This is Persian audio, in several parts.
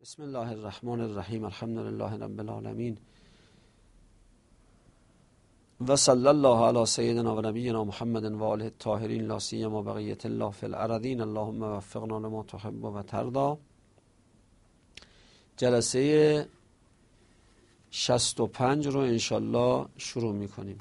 بسم الله الرحمن الرحیم. الحمد لله رب العالمین و صلی الله علی سیدنا و نبینا محمد و آله الطاهرین لا سیما بقیة الله فی الارضین. اللهم وفقنا لما تحب و ترضی. جلسه 65 رو انشالله شروع میکنیم.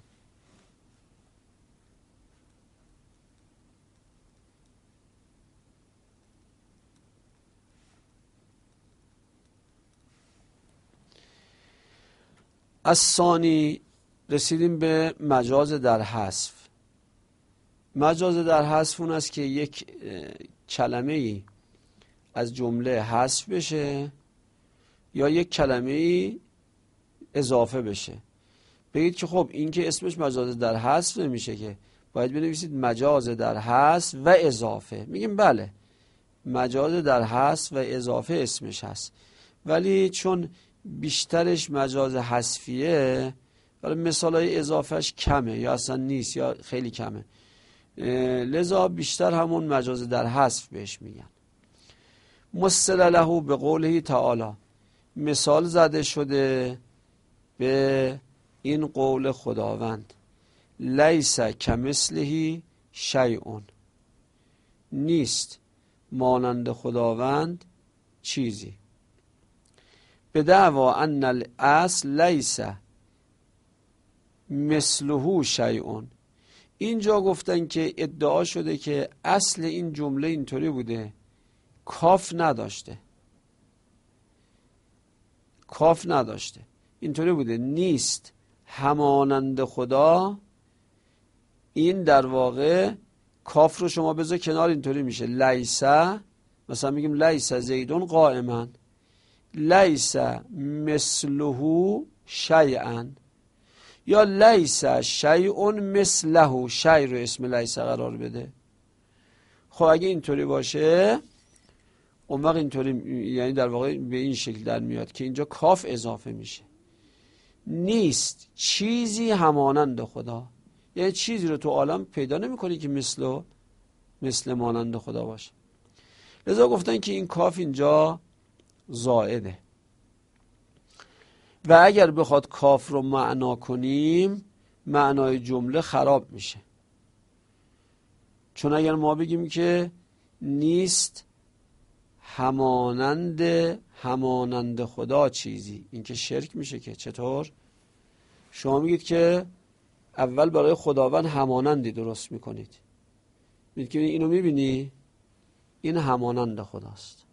از ثانی رسیدیم به مجاز در حذف. مجاز در حذف اون است که یک کلمه ای از جمله حذف بشه یا یک کلمه ای اضافه بشه. بگید که خب این که اسمش مجاز در حذف نمیشه، که باید بنویسید مجاز در حذف و اضافه. میگیم بله، مجاز در حذف و اضافه اسمش هست، ولی چون بیشترش مجاز حذفیه، ولی مثالای اضافهش کمه یا اصلا نیست یا خیلی کمه، لذا بیشتر همون مجاز در حذف بهش میگن. مثل له به قوله تعالی، مثال زده شده به این قول خداوند، لیس کمثله شیء، نیست مانند خداوند چیزی. به دعوا ان الاصل لیس مثله شیء، اینجا گفتن که ادعا شده که اصل این جمله اینطوری بوده، کاف نداشته، اینطوری بوده نیست همانند خدا. این در واقع کاف رو شما بذار کنار، اینطوری میشه لیس، مثلا میگیم لیس زیدون قائما، لیس مثله شیئا، یا لیس شیء مثله، شیء رو اسم لیس قرار بده. خب اگه اینطوری باشه اون وقت اینطوری، یعنی در واقع به این شکل در میاد که اینجا کاف اضافه میشه، نیست چیزی همانند خدا، یعنی چیزی رو تو عالم پیدا نمی کنی که مثل مانند خدا باشه. لذا گفتن که این کاف اینجا زائده، و اگر بخواد کاف رو معنا کنیم معنای جمله خراب میشه. چون اگر ما بگیم که نیست همانند خدا چیزی، این که شرک میشه. که چطور؟ شما میگید که اول برای خداوند همانندی درست میکنید، میگید که اینو میبینی این همانند خداست.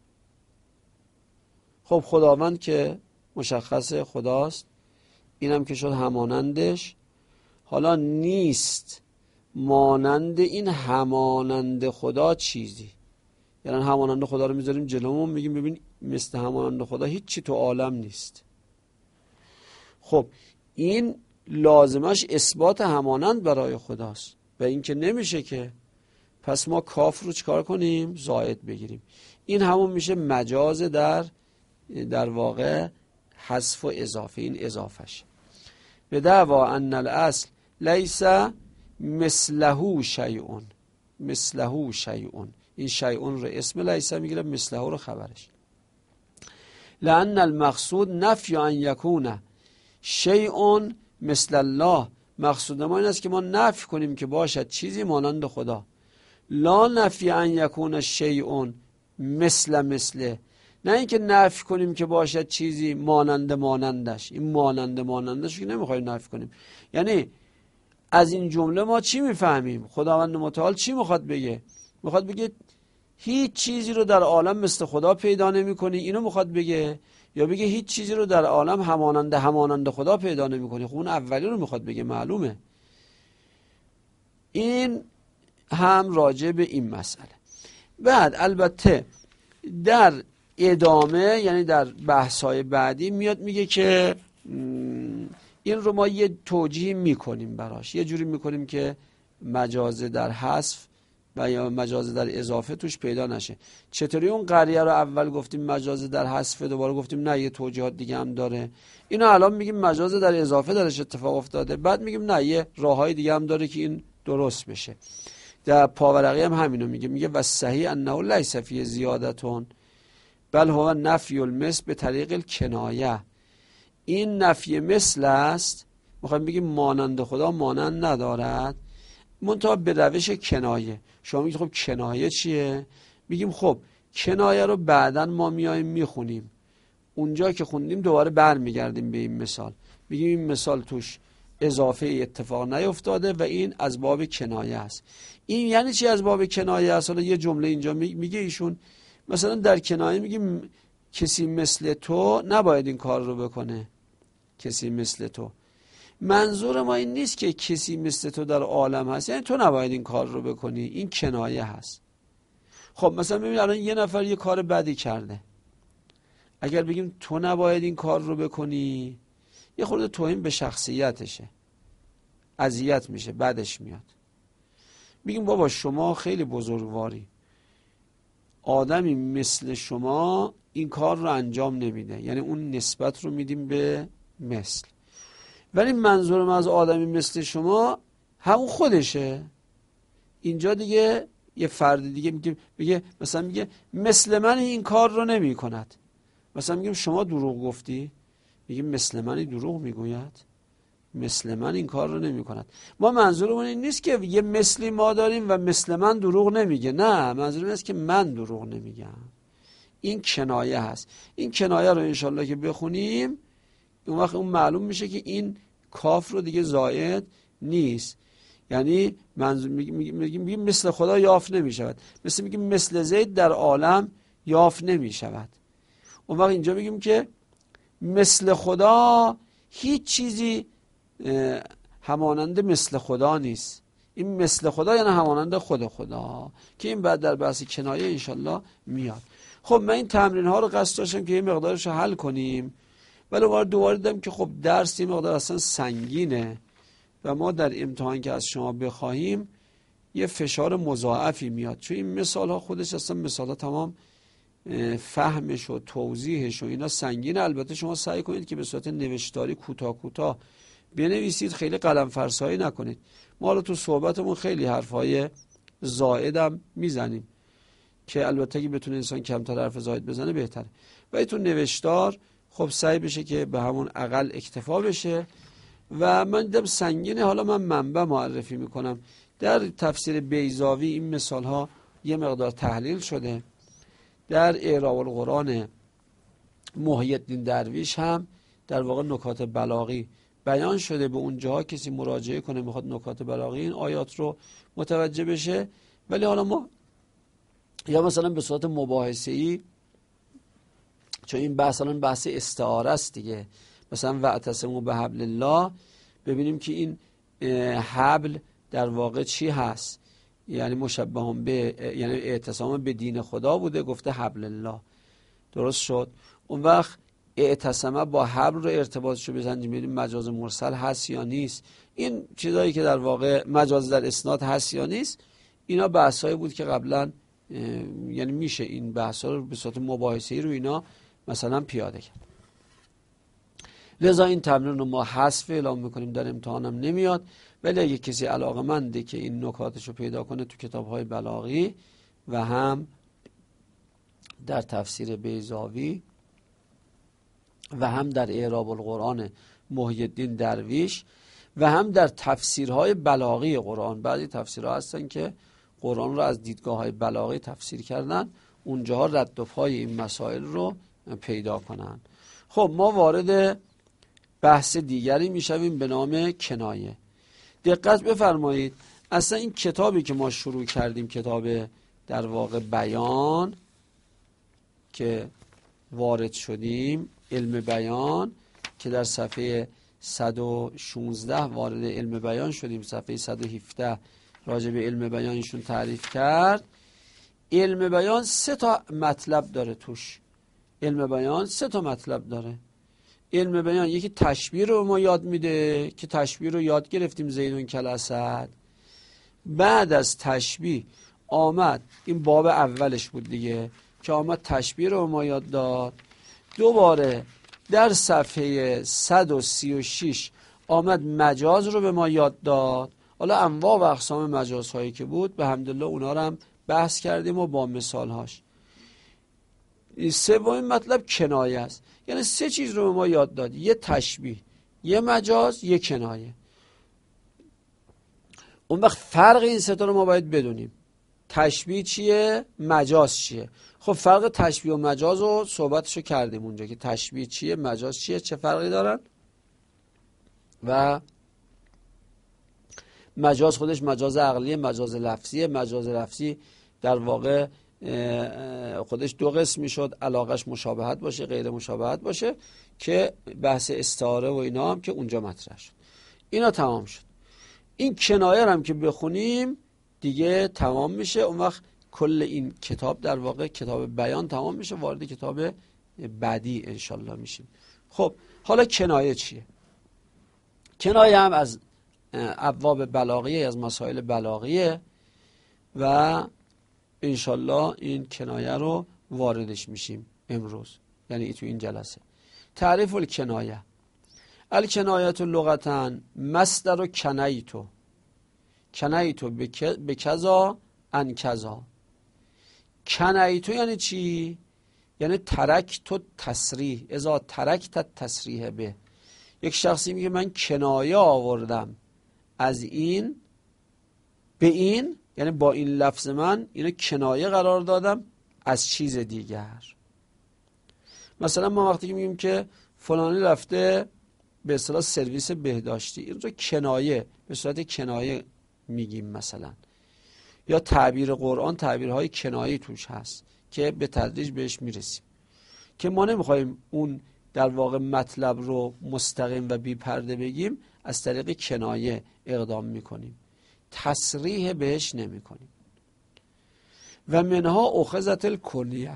خب خداوند که مشخص خداست، اینم که شد همانندش. حالا نیست مانند این همانند خدا چیزی، یعنی همانند خدا رو میذاریم جلومون، میگیم ببین مثل همانند خدا هیچی تو عالم نیست. خب این لازمش اثبات همانند برای خداست و این که نمیشه که، پس ما کاف رو چکار کنیم؟ زائد بگیریم. این همون میشه مجاز در واقع حذف و اضافه، این اضافهش. به دعوا ان الاصل لیس مثله شیء، مثله شیء، این شیء رو اسم لیس میگیره، مثله رو خبرش. لان المقصود نفی ان یکون شیء مثل الله، مقصود ما این است که ما نفی کنیم که باشد چیزی مانند خدا. لا نفی ان یکون شیء مثله، نه اینکه نفی کنیم که باشد چیزی مانندش. این مانندش که نمیخوایم نفی کنیم. یعنی از این جمله ما چی میفهمیم؟ خداوند متعال چی میخواد بگه؟ میخواد بگه هیچ چیزی رو در عالم مثل خدا پیدا نمی کنی، اینو میخواد بگه؟ یا بگه هیچ چیزی رو در عالم همانند خدا پیدا نمی کنی؟ خب اون اولی رو میخواد بگه، معلومه. این هم راجع به این مسئله. بعد البته در ادامه، یعنی در بحث‌های بعدی میاد میگه که این رو ما یه توجیه میکنیم براش، یه جوری میکنیم که مجاز در حذف و یا مجاز در اضافه توش پیدا نشه. چطوری اون قریه رو اول گفتیم مجاز در حذف، دوباره گفتیم نه یه توجیهات دیگه هم داره، اینو الان میگیم مجاز در اضافه درش اتفاق افتاده، بعد میگیم نه یه راههای دیگه هم داره که این درست بشه. در پاورقی هم همینو میگه و صحیح انه لیس فی زیادتون، بل هو نفی المثل به طریق الکنایه. این نفی مثل است، میخوایم بگیم مانند خدا مانند ندارد، منتها به روش کنایه. شما میگید خب کنایه چیه؟ میگیم خب کنایه رو بعداً ما میایم میخونیم، اونجا که خوندیم دوباره برمیگردیم به این مثال، میگیم این مثال توش اضافه اتفاق نیفتاده و این از باب کنایه است. این یعنی چی از باب کنایه است؟ حالا یه جمله اینجا میگه ایشون، مثلا در کنایه میگیم کسی مثل تو نباید این کار رو بکنه، کسی مثل تو. منظور ما این نیست که کسی مثل تو در عالم هست، یعنی تو نباید این کار رو بکنی، این کنایه هست. خب مثلا ببین الان یه نفر یه کار بدی کرده، اگر بگیم تو نباید این کار رو بکنی، یه خورده توهین به شخصیتشه، اذیت میشه، بدش میاد. میگیم بابا شما خیلی بزرگواری، آدمی مثل شما این کار رو انجام نمیده، یعنی اون نسبت رو میدیم به مثل. ولی منظورم از آدمی مثل شما همون خودشه. اینجا دیگه یه فرد دیگه میگه مثلا میگه مثل من این کار رو نمی کند. مثلا میگیم شما دروغ گفتی، میگیم مثل من دروغ میگوید، مثل من این کار رو نمی کند. ما منظورمون این نیست که یه مثلی ما داریم و مثل من دروغ نمیگه، نه، منظورم این است که من دروغ نمیگم. این کنایه هست. این کنایه رو انشالله که بخونیم اون وقت اون معلوم میشه که این کاف رو دیگه زائد نیست. یعنی منظور میگیم مثل خدا یافت نمیشود، میگیم مثل زید در عالم یافت نمیشود. اون وقت اینجا میگیم که مثل خدا هیچ چیزی همانند مثل خدا نیست. این مثل خدا یعنی همانند خود خدا، که این بعد در بحث کنایه انشالله میاد. خب من این تمرین ها رو قصد داشتم که یه مقدارش رو حل کنیم، ولی دوباره دیدم که خب درس یه مقدار اصلا سنگینه و ما در امتحان که از شما بخواهیم یه فشار مضاعفی میاد، چون این مثال ها خودش اصلا مثال ها تمام فهمش و توضیحش و اینا سنگینه. البته شما سعی کنید که به صورت نوشتاری کوتاه بنویسید، خیلی قلم فرسایی نکنید. ما رو تو صحبتمون خیلی حرفای زائدم میزنیم که البته که بتونه انسان کمتر حرف زائد بزنه بهتره، ولی تو نوشتار خب سعی بشه که به همون اقل اکتفا بشه. و من دیدم سنگینه، حالا من منبع معرفی میکنم. در تفسیر بیضاوی این مثال ها یه مقدار تحلیل شده، در اعراب القرآن محی الدین درویش هم در واقع نکات بلاغی بیان شده. به اونجاها کسی مراجعه کنه میخواد نکات بلاغی این آیات رو متوجه بشه. ولی حالا ما یا مثلا به صورت مباحثه‌ای، چون این بحث استعاره است دیگه، مثلا واعتصموا بحبل الله، ببینیم که این حبل در واقع چی هست، یعنی مشبه به، یعنی اعتصام به دین خدا بوده، گفته حبل الله، درست شد. اون وقت اعتصامه با حبل رو ارتباطش رو بزنیم ببینیم مجاز مرسل هست یا نیست. این چیزایی که در واقع مجاز در اسناد هست یا نیست، اینا بحثایی بود که قبلا یعنی میشه این بحثا رو به صورت مباحثه‌ای رو اینا مثلا پیاده کرد. لذا این تمرین رو ما حذف اعلام میکنیم، در امتحانم نمیاد. ولی اگه کسی علاقه‌منده که این نکاتش رو پیدا کنه تو کتاب‌های بلاغی و هم در تفسیر بیضاوی و هم در اعراب القرآن محی الدین درویش و هم در تفسیرهای بلاغی قرآن، بعضی تفسیرها هستن که قرآن رو از دیدگاه‌های بلاغی تفسیر کردن، اونجاها رد و پای این مسائل رو پیدا کنن. خب ما وارد بحث دیگری میشویم به نام کنایه. دقت بفرمایید، اصلا این کتابی که ما شروع کردیم، کتاب در واقع بیان که وارد شدیم، علم بیان، که در صفحه 116 وارد علم بیان شدیم، صفحه 117 راجع به علم بیانشون تعریف کرد. علم بیان 3 تا مطلب داره توش. علم بیان 3 تا مطلب داره. علم بیان یکی تشبیه رو ما یاد میده که تشبیه رو یاد گرفتیم، زیدون کالاسد. بعد از تشبیه آمد، این باب اولش بود دیگه، که آمد تشبیه رو ما یاد داد. دوباره در صفحه 136 آمد مجاز رو به ما یاد داد. حالا انواع و اقسام مجازهایی که بود به حمدالله اونا رو هم بحث کردیم و با مثالهاش. سومین مطلب کنایه است. یعنی سه چیز رو به ما یاد داد: یه تشبیه، یه مجاز، یه کنایه. اون وقت فرق این سه تا رو ما باید بدونیم. تشبیه چیه؟ مجاز چیه؟ خب فرق تشبیه و مجاز رو صحبتشو کردیم اونجا که تشبیه چیه، مجاز چیه، چه فرقی دارن. و مجاز خودش مجاز عقلیه، مجاز لفظیه. مجاز لفظی در واقع خودش دو قسم میشد: علاقش مشابهت باشه، غیر مشابهت باشه، که بحث استعاره و اینا هم که اونجا مطرح شد. اینا تمام شد. این کنایه هم که بخونیم دیگه تمام میشه. اون وقت کل این کتاب در واقع کتاب بیان تمام میشه، وارد کتاب بعدی انشالله میشیم. خب حالا کنایه چیه؟ کنایه هم از ابواب بلاغیه، از مسائل بلاغیه و انشالله این کنایه رو واردش میشیم امروز، یعنی تو این جلسه. تعریف الکنایه: الکنایت لغتا مصدر کنیتو، کنیتو به کذا ان کذا. کنیتو یعنی چی؟ یعنی ترکتو تصریح، اذا ترکت تصریح به. یک شخصی میگه من کنایه آوردم از این به این، یعنی با این لفظ من اینو کنایه قرار دادم از چیز دیگر. مثلا ما وقتی که میگیم که فلانی رفته به اصطلاح سرویس بهداشتی، این رو کنایه، به صورت کنایه میگیم مثلا. یا تعبیر قرآن تعبیرهای کنایه توش هست که به تدریج بهش میرسیم، که ما نمیخوایم اون در واقع مطلب رو مستقیم و بی پرده بگیم، از طریق کنایه اقدام میکنیم، تصریح بهش نمی کنیم. و منها اخذت الکنیه،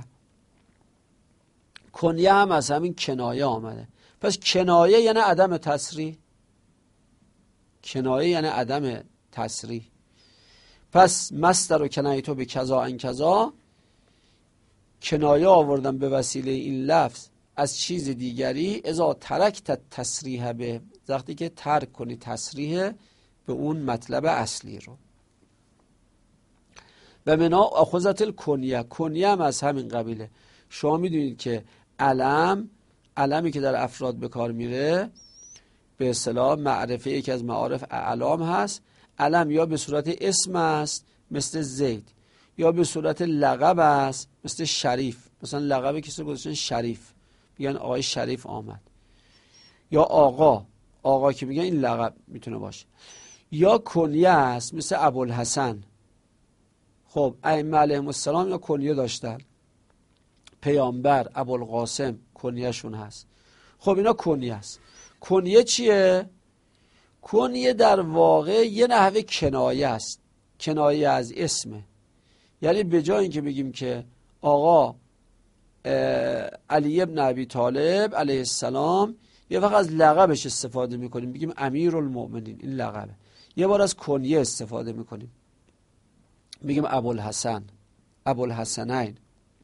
کنیه هم از همین کنایه آمده. پس کنایه یعنی عدم تصریح، کنایه یعنی عدم تصریح. پس مصدر و کنایتو به کذا ان کذا، کنایه آوردن به وسیله این لفظ از چیز دیگری. اذا ترکت تصریح به، وقتی که ترک کنی تصریح به اون مطلب اصلی رو. و منا اخذت الکنیه، کنیه هم از همین قبیله. شما میدونید که علمی که در افراد به کار میره به اصطلاح معرفه، یکی از معارف اعلام هست. علم یا به صورت اسم است مثل زید، یا به صورت لقب است مثل شریف. مثلا لقب کسی رو گذاشتن شریف، میگن آقای شریف آمد. یا آقا که میگن این لقب میتونه باشه. یا کنیه است مثل ابوالحسن. خب ائمه علیهم السلام یا کنیه داشتن، پیامبر، ابوالقاسم کنیه شون هست. خب اینا کنیه است. کنیه چیه؟ کنیه در واقع یه نحوه کنایه است، کنایه از اسمه. یعنی به جای اینکه بگیم که آقا علی ابن ابی طالب علیه السلام، یه وقت از لقبش استفاده میکنیم، بگیم امیرالمؤمنین، این لقبه. یه بار از کنیه استفاده میکنیم، بگیم ابوالحسن، ابوالحسنین.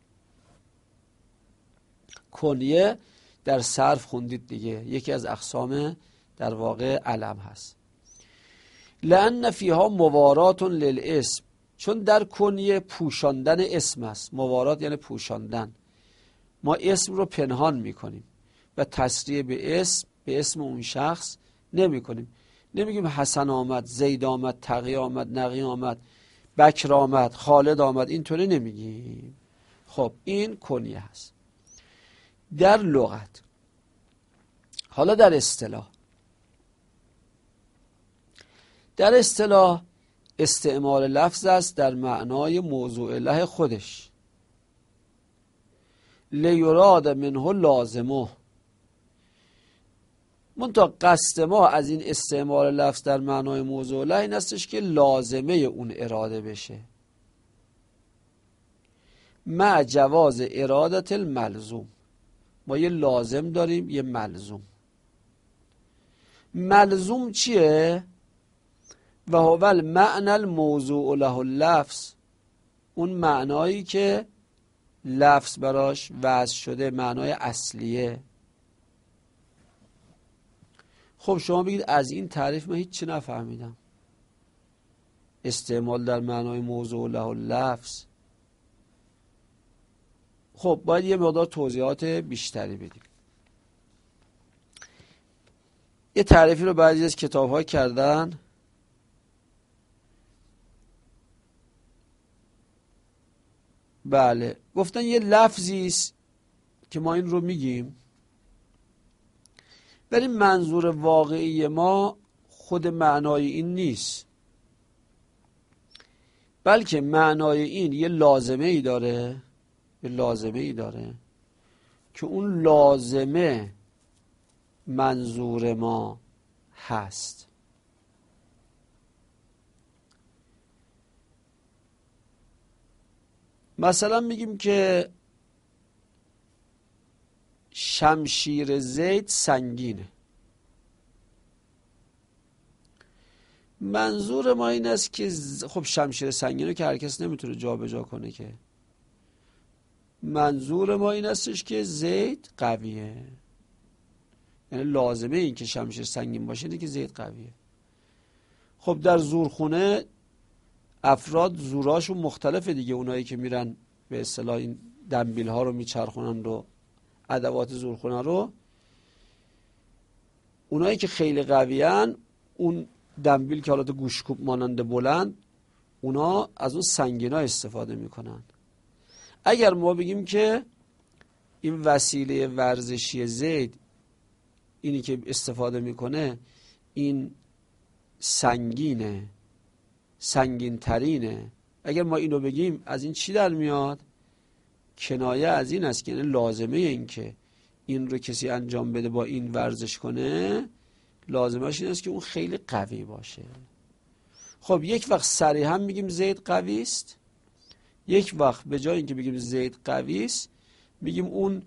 کنیه در صرف خوندید دیگه، یکی از اقسام در واقع علم هست. لأن فیها موارات للاسم، چون در کنیه پوشاندن اسم است. موارات یعنی پوشاندن. ما اسم رو پنهان میکنیم و تصریح به اسم اون شخص نمی کنیم. نمیگیم حسن آمد، زید آمد، تقی آمد، نقی آمد، بکر آمد، خالد آمد، اینطوری نمیگیم. خب این کنیه هست در لغت. حالا در اصطلاح استعمال لفظ است در معنای موضوع له خودش. لیراد منه لازمه، منتها قصد ما از این استعمال لفظ در معنای موضوع له این استش که لازمه اون اراده بشه، مع جواز ارادت الملزوم. ما یه لازم داریم، یه ملزوم. ملزوم چیه؟ و هو المعنى الموضوع له اللفظ، اون معنایی که لفظ براش وضع شده، معنای اصلیه. خب شما بگید از این تعریف من هیچ چی نفهمیدم. استعمال در معنای موضوع له اللفظ، خب باید یه مقدار توضیحات بیشتری بدیم. یه تعریفی رو بعضی از کتاب‌ها کردن. بله، گفتن یه لفظی است که ما این رو میگیم، ولی منظور واقعی ما خود معنای این نیست، بلکه معنای این یه لازمه ای داره، یه لازمه ای داره که اون لازمه منظور ما هست. مثلا میگیم که شمشیر زید سنگینه. منظور ما این است که خب شمشیر سنگینه که هر کس نمیتونه جا به جا کنه که. منظور ما این استش که زید قویه، یعنی لازمه این که شمشیر سنگین باشه اینه که زید قویه. خب در زورخونه افراد زوراشون مختلفه دیگه، اونایی که میرن به اصطلاح این دنبیل ها رو میچرخونن رو، ادوات زورخونه رو، اونایی که خیلی قویان اون دنبیل که حالت گوشکوب مانند بلند، اونا از اون سنگینا استفاده میکنن. اگر ما بگیم که این وسیله ورزشی زید اینی که استفاده میکنه این سنگینه، سنگین ترینه، اگر ما اینو بگیم از این چی در میاد؟ کنایه از این است که یعنی لازمه این که این رو کسی انجام بده با این ورزش کنه، لازمش این است که اون خیلی قوی باشه. خب یک وقت صریحا میگیم زید قوی است، یک وقت به جای اینکه بگیم زید قوی است میگیم اون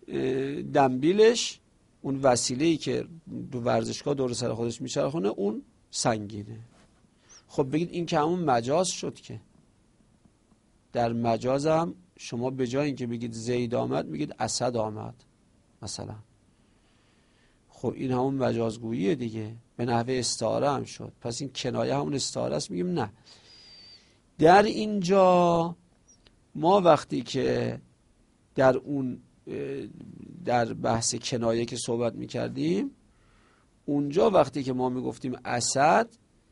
دنبیلش، اون وسیله‌ای که دو ورزشگاه دور سر خودش میچرخونه اون سنگینه. خب بگید این که همون مجاز شد که. در مجاز هم شما به جای اینکه بگید زید آمد میگید اسد آمد مثلا. خب این همون مجازگوییه دیگه، به نحوه استعاره هم شد. پس این کنایه همون استعاره است. میگیم نه، در اینجا ما وقتی که در اون در بحث کنایه که صحبت میکردیم، اونجا وقتی که ما میگفتیم اسد،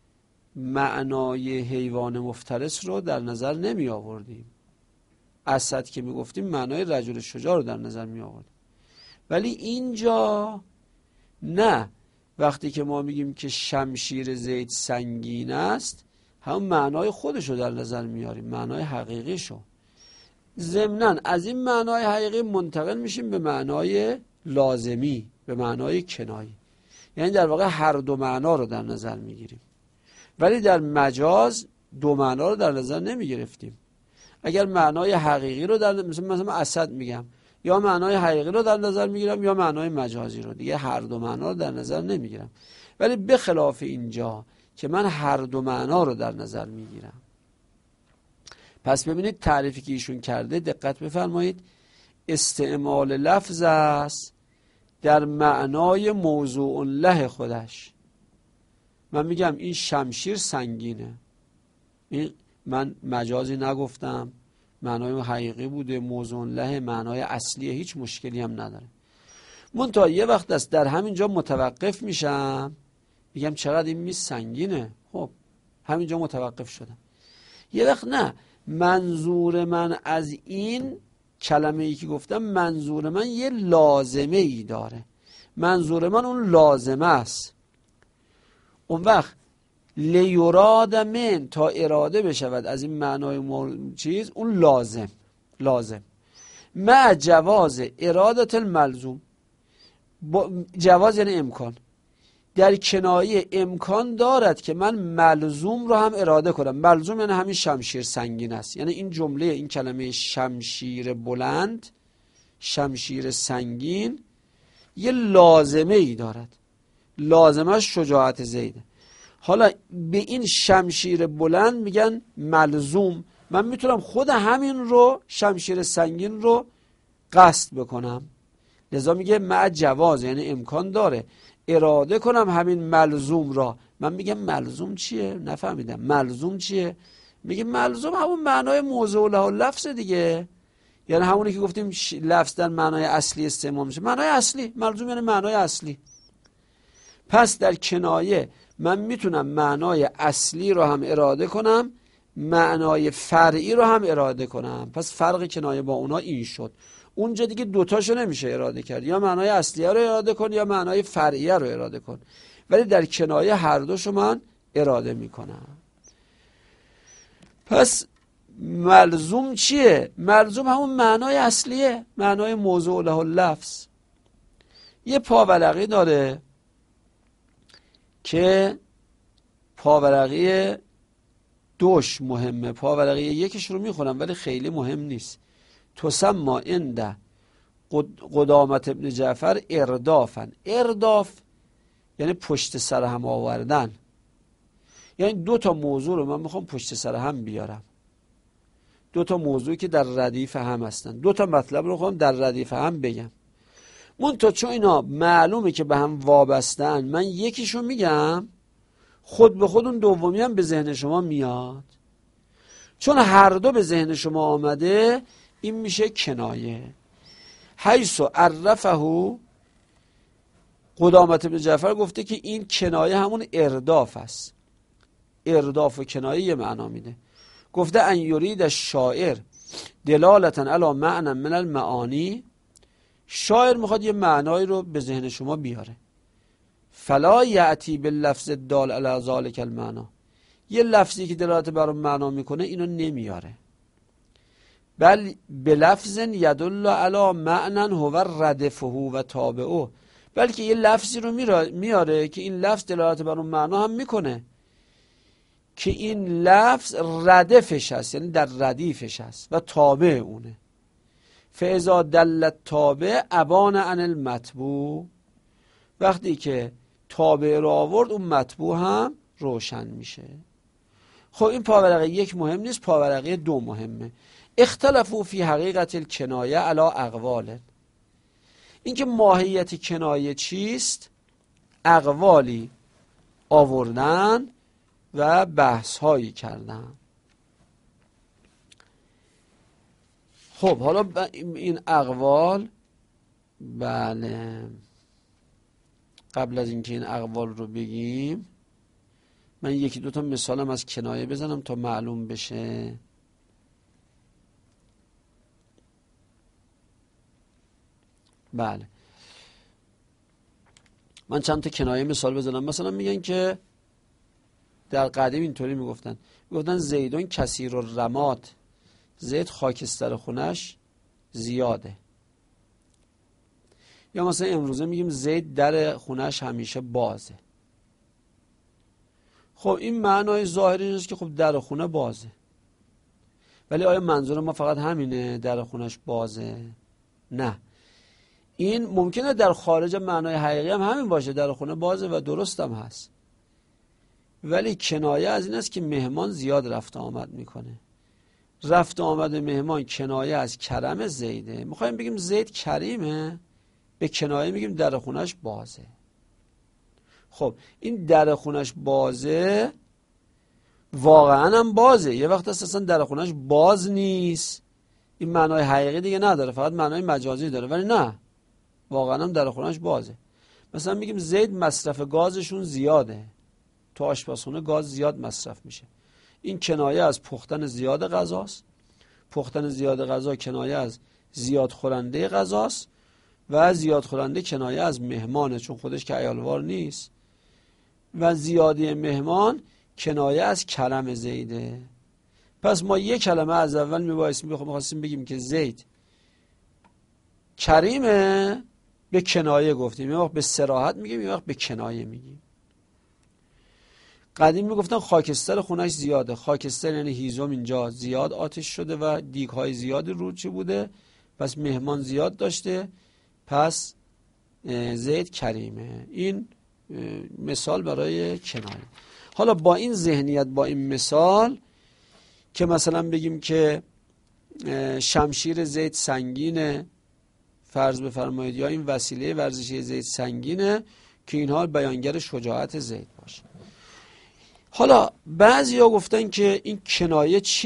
معنای حیوان مفترس رو در نظر نمی آوردیم. اسد که میگفتیم معنای رجل شجاع رو در نظر می آوردیم. ولی اینجا نه، وقتی که ما میگیم که شمشیر زید سنگین است، همون معنای خودش رو در نظر میاریم، معنای حقیقیشو. ضمناً از این معنای حقیقی منتقل میشیم به معنای لازمی، به معنای کنایی. یعنی در واقع هر دو معنا رو در نظر میگیریم، ولی در مجاز دو معنا رو در نظر نمیگرفتیم. اگر معنای حقیقی رو در مثلا اسد میگم، یا معنای حقیقی رو در نظر میگیرم یا معنای مجازی رو، دیگه هر دو معنا رو در نظر نمیگیرم. ولی به خلاف اینجا که من هر دو معنا رو در نظر میگیرم. پس ببینید تعریفی که ایشون کرده، دقت بفرمایید، استعمال لفظ است در معنای موضوع له خودش. من میگم این شمشیر سنگینه، این من مجازی نگفتم، معنای حقیقی بوده، موضوع له معنای اصلیه، هیچ مشکلی هم نداره. منتها یه وقت است در همینجا متوقف میشم، میگم چقدر این میز سنگینه، خب همینجا متوقف شدم. یه وقت نه، منظور من از این کلمه ای که گفتم، منظور من یه لازمه ای داره، منظور من اون لازمه است. اون وقت لیراد من، تا اراده بشود از این معنای چیز، اون لازم مع جواز ارادت الملزوم. جواز یعنی امکان، در کنایه امکان دارد که من ملزوم رو هم اراده کنم. ملزوم یعنی همین شمشیر سنگین است، یعنی این جمله، این کلمه شمشیر بلند، شمشیر سنگین یه لازمه ای دارد، لازمش شجاعت زیده. حالا به این شمشیر بلند میگن ملزوم. من میتونم خود همین رو، شمشیر سنگین رو قصد بکنم، لذا میگه مع جواز، یعنی امکان داره اراده کنم همین ملزوم را. من میگم ملزوم چیه؟ نفهمیدم ملزوم چیه؟ میگه ملزوم همون معنای موضوع له لفظ دیگه، یعنی همونی که گفتیم لفظ در معنای اصلی استعمال میشه. معنای اصلی، ملزوم یعنی معنای اصلی. پس در کنایه من میتونم معنای اصلی رو هم اراده کنم، معنای فرعی رو هم اراده کنم. پس فرق کنایه با اونا این شد. اونجا دیگه دوتاشو نمیشه اراده کرد، یا معنای اصلیه رو اراده کن یا معنای فرعیه رو اراده کن. ولی در کنایه هر دوشو من اراده میکنم. پس ملزوم چیه؟ ملزوم همون معنای اصلیه، معنای موضوع له اللفظ. یه پاورقی داره که پاورقی دوش مهمه. پاورقی یکش رو میخونم ولی خیلی مهم نیست. تسمى عند قدامت ابن جعفر اردافن. ارداف یعنی پشت سر هم آوردن، یعنی دو تا موضوع رو من میخوام پشت سر هم بیارم، دو تا موضوعی که در ردیف هم هستن، دو تا مطلب رو خواهم در ردیف هم بگم. منتها چون اینا معلومه که به هم وابستن، من یکیشو میگم، خود به خود اون دومی هم به ذهن شما میاد. چون هر دو به ذهن شما آمده، این میشه کنایه. حیث عرفه قدامت ابن جعفر گفته که این کنایه همون ارداف است. ارداف و کنایه یه معنا میده. گفته ان یرید الشاعر دلالتا علی معنی من المعانی، شاعر میخواد یه معنایی رو به ذهن شما بیاره. فلا یأتی باللفظ الدال علی ذلک المعنی، یه لفظی که دلالت بر اون معنا میکنه اینو نمیاره. بل بلفظ یدل علی معنی هو ردفه و تابعه، بلکه یه لفظی رو میاره که این لفظ دلالت بر اون معنا هم میکنه، که این لفظ ردفش هست، یعنی در ردیفش هست و تابع اونه. فاذا دل التابع ابان عن المتبوع، وقتی که تابع رو آورد اون متبوع هم روشن میشه. خب این پاورقی یک مهم نیست، پاورقی دو مهمه. اختلفوا فی حقیقت الکنایه علی اقوال، اینکه ماهیت کنایه چیست اقوالی آوردن و بحث هایی کردن. خب حالا این اقوال، بله، قبل از اینکه این اقوال رو بگیم من یکی دو تا مثالم از کنایه بزنم تا معلوم بشه. بله، من چند تا کنایه مثال بزنم. مثلا میگن که در قدیم اینطوری میگفتن زیدون کثیر الرماد، زید خاکستر خونش زیاده. یا مثلا امروزه میگیم زید در خونش همیشه بازه. خب این معنای ظاهری اینه که خب در خونه بازه، ولی آیا منظور ما فقط همینه در خونش بازه؟ نه، این ممکنه در خارج معنای حقیقی هم همین باشه، در خونه بازه و درست هم هست، ولی کنایه از این است که مهمان زیاد رفت آمد میکنه. رفت آمد مهمان کنایه از کرم زیده. میخوایم بگیم زید کریمه، به کنایه میگیم در خونش بازه. خب این در خونش بازه واقعا هم بازه، یه وقت اصلا در خونش باز نیست، این معنای حقیقی دیگه نداره، فقط معنای مجازی داره، ولی نه، واقعا هم در خونش بازه. مثلا میگیم زید مصرف گازشون زیاده، تو آشپزخونه گاز زیاد مصرف میشه. این کنایه از پختن زیاد غذاست. پختن زیاد غذا کنایه از زیاد خورنده غذاست و زیاد خورنده کنایه از مهمانه، چون خودش که عیالوار نیست. و زیادی مهمان کنایه از کرم زیده. پس ما یک کلمه از اول می‌خواستیم بگیم که زید کریمه، به کنایه گفتیم، یه وقت به صراحت میگیم، یه وقت به کنایه میگیم. قدیم میگفتن خاکستر خونش زیاده. خاکستر یعنی هیزم اینجا زیاد آتش شده و دیگ‌های زیادی روچه بوده، پس مهمان زیاد داشته، پس زید کریمه. این مثال برای کنایه. حالا با این ذهنیت، با این مثال که مثلا بگیم که شمشیر زید سنگینه، فرض بفرمایید، یا این وسیله ورزشی زید سنگینه، که اینها بیانگر شجاعت زید باشه. حالا بعضیا گفتن که این کنایه چیه؟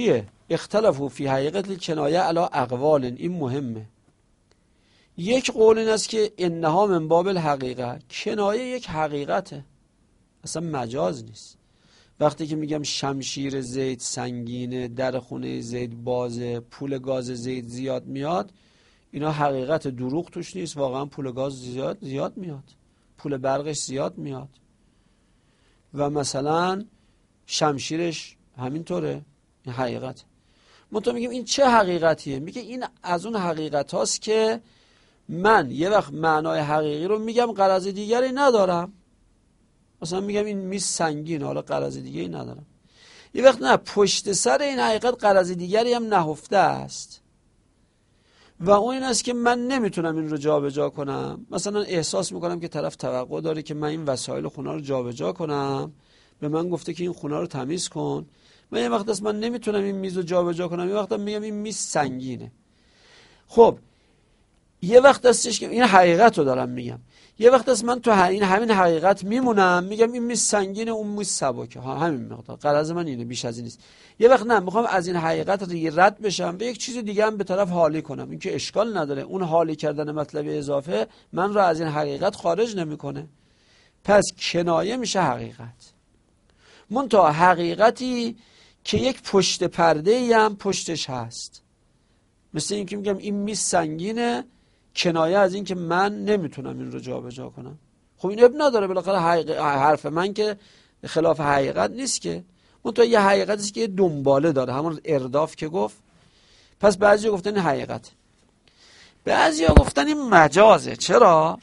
اختلفوا فی حقیقت الکنایه علی اقوال. این مهمه. یک قول این است که انها من باب الحقیقه، کنایه یک حقیقته، اصلا مجاز نیست. وقتی که میگم شمشیر زید سنگینه، در خونه زید بازه، پول گاز زید زیاد میاد، اینا حقیقت، دروغ توش نیست. واقعا پول گاز زیاد میاد، پول برقش زیاد میاد و مثلا شمشیرش همینطوره، این حقیقت. ما تو میگیم این چه حقیقتیه؟ میگه این از اون حقیقت هاست که من یه وقت معنای حقیقی رو میگم غرض دیگری ندارم. مثلا میگم این میز سنگین، حالا غرض دیگری ندارم. یه وقت نه، پشت سر این حقیقت غرض دیگری هم نهفته است و اون این است که من نمیتونم این رو جابجا کنم. مثلا احساس میکنم که طرف توقع داره که من این وسایل خونه رو جابجا کنم، به من گفته که این خونه رو تمیز کن، من یه وقت است من نمیتونم این میز رو جابجا کنم، یه وقت میگم این میز سنگینه. خب یه وقت هستش که این حقیقت رو دارم میگم، یه وقت است من تو همین حقیقت میمونم، میگم این میز سنگینه اون میز سبکه، همین مقدار، غرض من اینه، بیش از این نیست. یه وقت نه، میخوام از این حقیقت رد بشم به یک چیز دیگه هم به طرف حالی کنم، این که اشکال نداره، اون حالی کردن مطلب اضافه من رو از این حقیقت خارج نمیکنه. پس کنایه میشه حقیقت، منتها حقیقتی که یک پشت پرده ای هم پشتش هست. مثل این که میگم این میز سنگینه، کنایه از این که من نمیتونم این رو جابجا کنم. خب این اب نداره، بالاخره حرف من که خلاف حقیقت نیست که، منتها یه حقیقتی که دنباله داره، همون ارداف که گفت. پس بعضی گفتن این حقیقت، بعضی گفتن این مجازه. چرا؟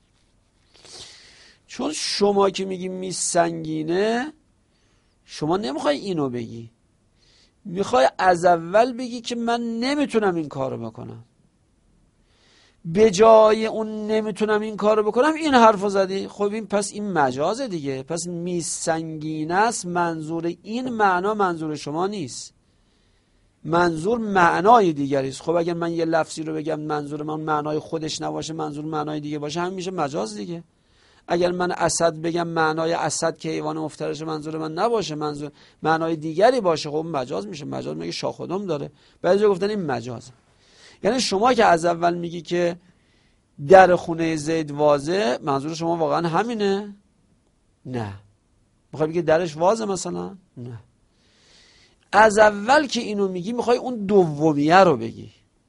چون شما که میگی میز سنگینه، شما نمیخوای اینو بگی، میخوای از اول بگی که من نمیتونم این کارو بکنم. به جای اون نمیتونم این کارو بکنم این حرفو زدی. خب این پس این مجازه دیگه. پس میز سنگینه است، منظور این معنا منظور شما نیست، منظور معنای دیگری است. خب اگر من یه لفظی رو بگم منظور من معنای خودش نباشه، منظور معنای دیگه باشه، همین میشه مجاز دیگه. اگر من اسد بگم معنای اسد که حیوان مفترس منظور من نباشه، منظور معنای دیگری باشه، خب مجاز میشه. مجاز میگه شاخ و دم داره. بعضی گفتن این مجاز. یعنی شما که از اول میگی که در خونه زید وازه، منظور شما واقعا همینه؟ نه. میخوای بگی درش وازه مثلا؟ نه. از اول که اینو میگی میخوای اون دومیه رو بگی.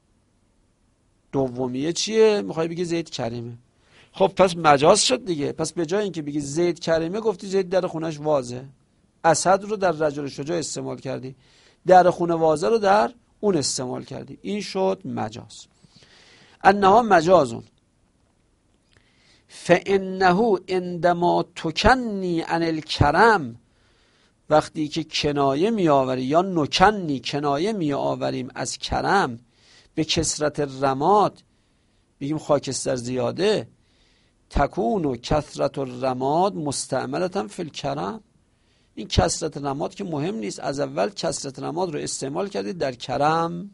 دومیه چیه؟ میخوای بگی زید کریمه. خب پس مجاز شد دیگه. پس به جای اینکه بگی زید کریمه گفتی زید در خونش وازه. اسد رو در رجل شجاع استعمال کردی، در خونه وازه رو در اون استعمال کردی، این شد مجاز. انها مجازون فانه عندما تکنی عن الکرم، وقتی که کنایه می آوری یا نکنی کنایه می آوریم از کرم به کثرت رماد، بگیم خاکستر زیاده، تکون و کثرت الرماد مستعملتا فی الکرم. این کثرت رماد که مهم نیست، از اول کثرت رماد رو استعمال کردید در کرم.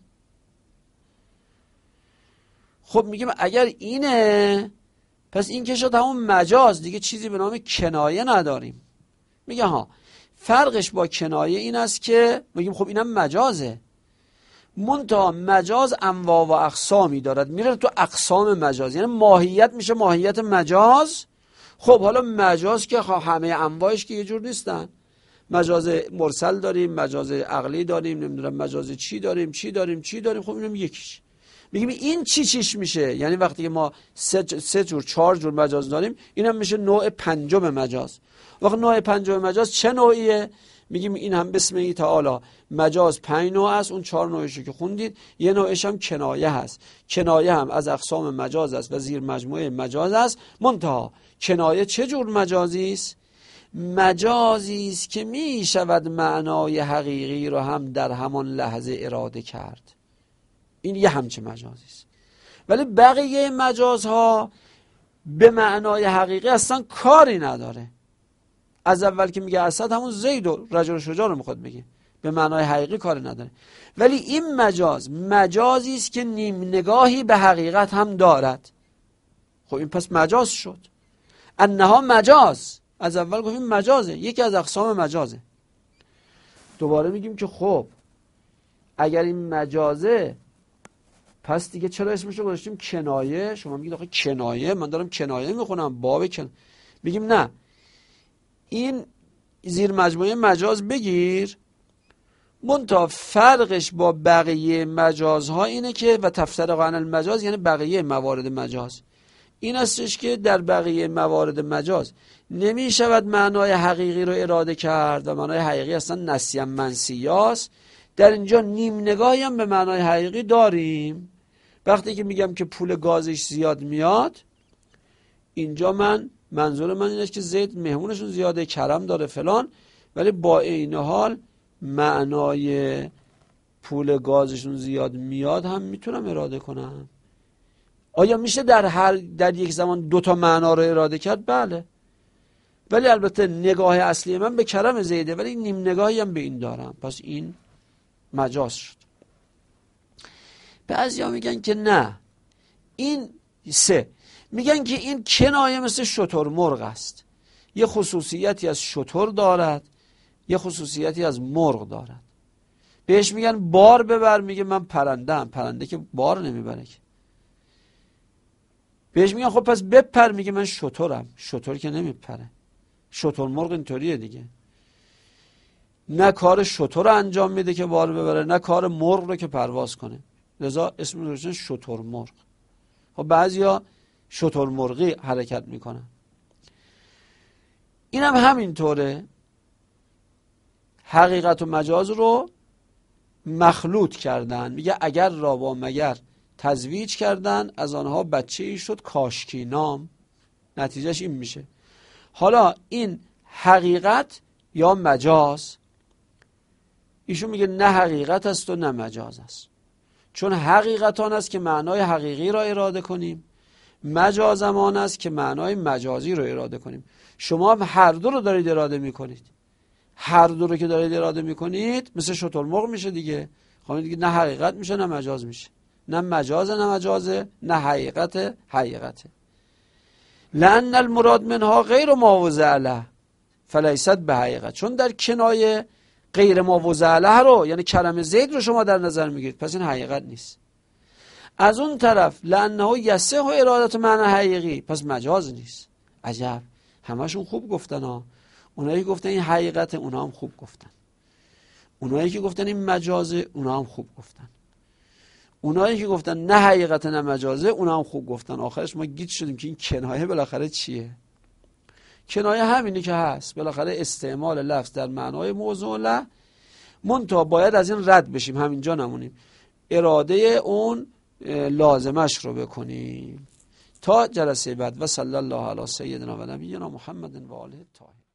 خب میگیم اگر اینه پس این که شد همون مجاز دیگه، چیزی به نام کنایه نداریم. میگه ها فرقش با کنایه این است که میگیم خب اینم مجازه، منتها مجاز انواع و اقسامی دارد، میره تو اقسام مجاز، یعنی ماهیت میشه ماهیت مجاز. خب حالا مجاز که همه انواعش که یه جور نیستن، مجاز مرسل داریم، مجاز عقلی داریم، نمیدونم مجاز چی داریم. خب اینم یکیش. میگیم این چیش میشه، یعنی وقتی که ما سه جور 4 جور مجاز داریم، اینم میشه نوع پنجم مجاز. وقت نوع پنجم مجاز چه نوعیه؟ میگیم این هم بسم تعالی مجاز 5 نوع است، اون 4 نوعشو که خوندید، یه نوعش هم کنایه هست. کنایه هم از اقسام مجاز است و زیر مجموعه مجاز است. منتها کنایه چه جور مجازی است؟ مجازی است که می شود معنای حقیقی رو هم در همان لحظه اراده کرد. این یه همچه مجازی است. ولی بقیه مجازها به معنای حقیقی اصلا کاری نداره. از اول که میگه اسد همون زید و رجل شجاع رو میخواد بگه، به معنای حقیقی کاری نداره. ولی این مجازی است که نیم نگاهی به حقیقت هم دارد. خب این پس مجاز شد. انها مجاز، از اول گفتیم مجازه، یکی از اقسام مجازه. دوباره میگیم که خب اگر این مجازه، پس دیگه چرا اسمش رو گذاشتیم کنایه؟ شما میگید آخه کنایه، من دارم کنایه میخونم، باب میگیم نه، این زیر مجموعه مجاز بگیر، منتها فرقش با بقیه مجازها اینه که و تفترق عن المجاز یعنی بقیه موارد مجاز، این استش که در بقیه موارد مجاز نمی شود معنای حقیقی رو اراده کرد و معنای حقیقی اصلا نسیم منسیاست. در اینجا نیم نگاهی هم به معنای حقیقی داریم. وقتی که میگم که پول گازش زیاد میاد، اینجا منظور من اینه که زید مهمونشون زیاده، کرم داره فلان، ولی با این حال معنای پول گازشون زیاد میاد هم میتونم اراده کنم. آیا میشه در یک زمان دوتا معنا رو اراده کرد؟ بله، ولی البته نگاه اصلی من به کرم زیده، ولی نیم نگاهی هم به این دارم، پس این مجاز شد. بعضیا میگن که نه، این میگن که این کنایه مثل شترمرغ است، یه خصوصیتی از شتر دارد، یه خصوصیتی از مرغ دارد. بهش میگن بار ببر، میگه من پرنده‌ام، پرنده که بار نمیبره که. بهش میگن خب پس بپر، میگه من شترم، شتر که نمیپره. شترمرغ اینطوریه دیگه، نه کار شتر رو انجام میده که بار ببره، نه کار مرغ رو که پرواز کنه، لذا اسم روشن شترمرغ. خب بعضیا شترمرغی حرکت میکنن. اینم همینطوره، حقیقت و مجاز رو مخلوط کردن. میگه اگر را با مگر تزویج کردن، از آنها بچه ای شد کاشکی نام. نتیجهش این میشه. حالا این حقیقت یا مجاز؟ ایشون میگه نه حقیقت است و نه مجاز است، چون حقیقت آن است که معنای حقیقی را اراده کنیم، مجاز آن است که معنای مجازی را اراده کنیم. شما هر دو رو دارید اراده میکنید، هر دو رو که دارید اراده میکنید مثل شترمرغ میشه دیگه. خب دیگه نه حقیقت میشه نه مجاز میشه، نه مجازه نه مجازه، نه حقیقته. لأن المراد منها غیر ما وضع له فلیست به حقیقت، چون در کنایه غیر ما وضع له رو یعنی کرم زید رو شما در نظر میگیرید، پس این حقیقت نیست. از اون طرف لأنه یصح ارادت معنی حقیقی، پس مجاز نیست. عجب، همشون خوب گفتن ها. اونایی که گفتن این حقیقت اونا هم خوب گفتن، اونایی که گفتن این مجازه اونا هم خوب گفتن، اونایی که گفتن نه حقیقت نه مجازه اونا هم خوب گفتن. آخرش ما گیج شدیم که این کنایه بالاخره چیه. کنایه همینی که هست، بالاخره استعمال لفظ در معنای موضوع له، منتها باید از این رد بشیم، همینجا نمونیم، اراده اون لازمش رو بکنیم. تا جلسه بعد، و صلی الله علی سیدنا و نبینا محمد و آله الطاهرین.